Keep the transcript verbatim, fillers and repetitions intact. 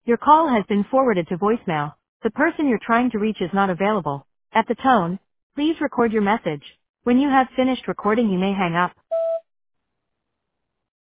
Your call has been forwarded to voicemail. The person you're trying to reach is not available. At the tone, please record your message. When you have finished recording, you may hang up.